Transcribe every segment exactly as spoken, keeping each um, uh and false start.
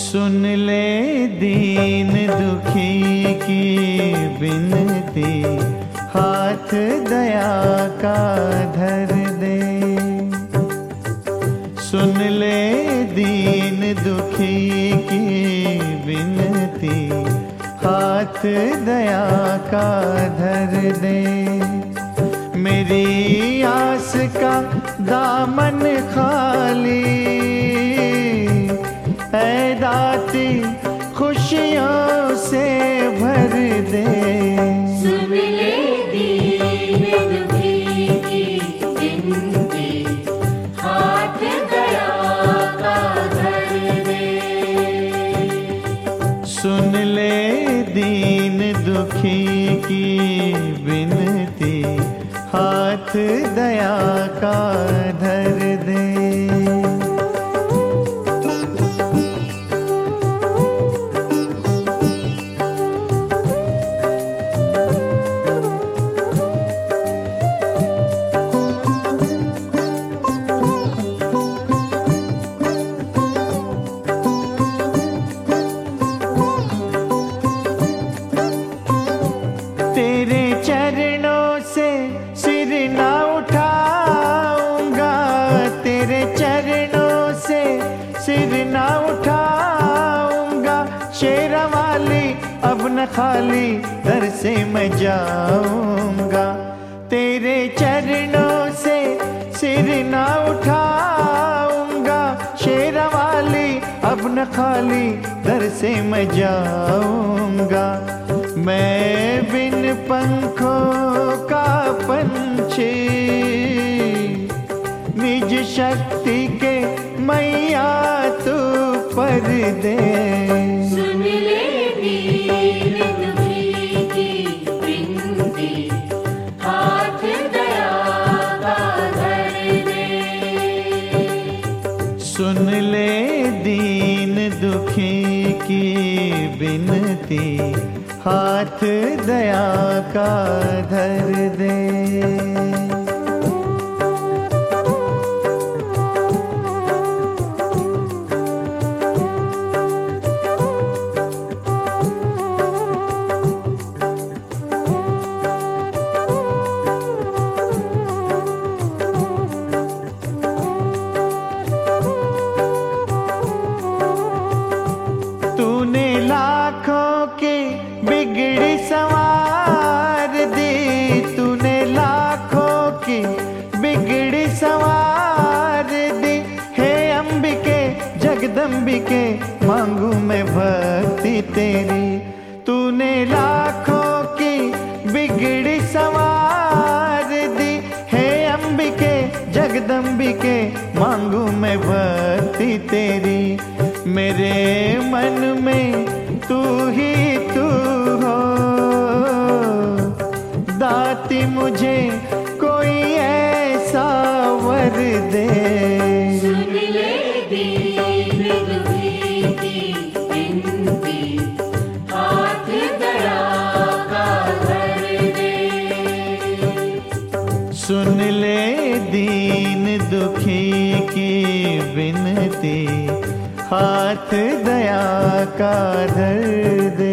सुन ले दीन दुखी की बिनती, हाथ दया का धर दे। सुन ले दीन दुखी की बिनती, हाथ दया का धर दे। मेरी आस का दामन खाली, ऐ दाती खुशियों से भर दे। सुन ले दीन दुखी की बिनती, हाथ दया का धर दे। सुन ले दीन दुखी की बिनती, हाथ दया का धर दे। तेरे चरणों से सिर ना उठाऊंगा, तेरे चरणों से सिर ना उठाऊंगा। शेरा वाली अब न खाली दर से मैं जाऊंगा। तेरे चरणों से सिर ना उठाऊंगा, शेरा वाली अब न खाली दर से मैं जाऊंगा। मैं बिन पंखों का पंछी, निज शक्ति के मैया तू पर दे। सुन ले दीन दुखी की बिनती, हाथ दया का धर दे। सुन ले दीन दुखी की बिनती, हाथ दया का धर दे। तूने लाखों के बिगड़ी संवार दी, तूने लाखों की बिगड़ी संवार दी। हे अंबिके जगदम्बिके मांगू मैं भक्ति तेरी। तूने लाखों की बिगड़ी संवार दी, हे अंबिके जगदम्बिके मांगू मैं भक्ति तेरी। मेरे मन में तू ही तू हो, दाती मुझे कोई ऐसा वर दे। सुन ले दीन दुखी की बिनती, हाथ दया का धर दे। सुन ले दीन दुखी की बिनती, हाथ दया का धर दे।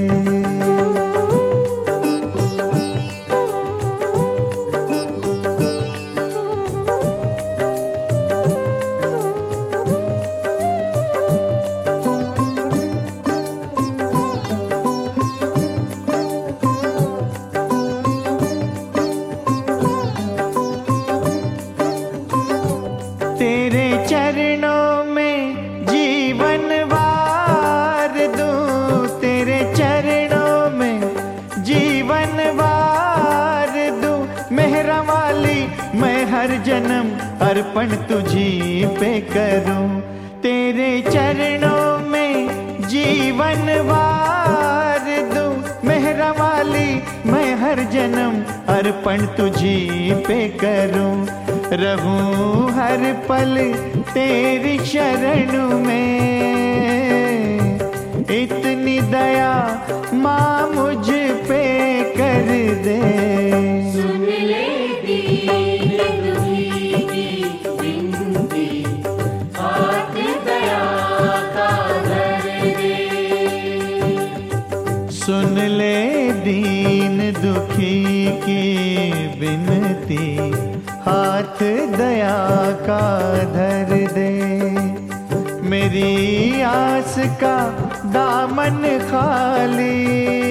तेरे चरणों में जीवन वार दूं, तेरे चरणों में जीवन वार दूं। मेहरा वाली मैं हर जन्म अर्पण तुझी पे करूं। तेरे चरणों में जीवन वार दूं, मेहरा वाली मैं हर जन्म अर्पण तुझी पे करूं। रहूं हर पल तेरी शरण में, इतनी दया माँ मुझ पे कर दे। सुन ले दीन दुखी की बिनती, हाथ दया का धर का धर दे। मेरी आस का दामन खाली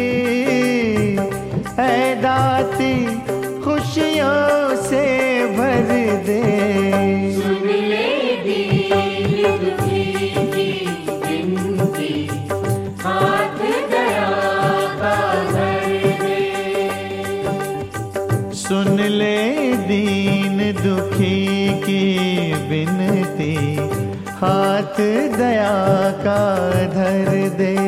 ऐ दाती खुशियों से भर दे। सुन ले दीन दुखी की विनती, हाथ दया का धर दे। सुन ले दीन दुखी की विनती, हाथ दया का धर दे।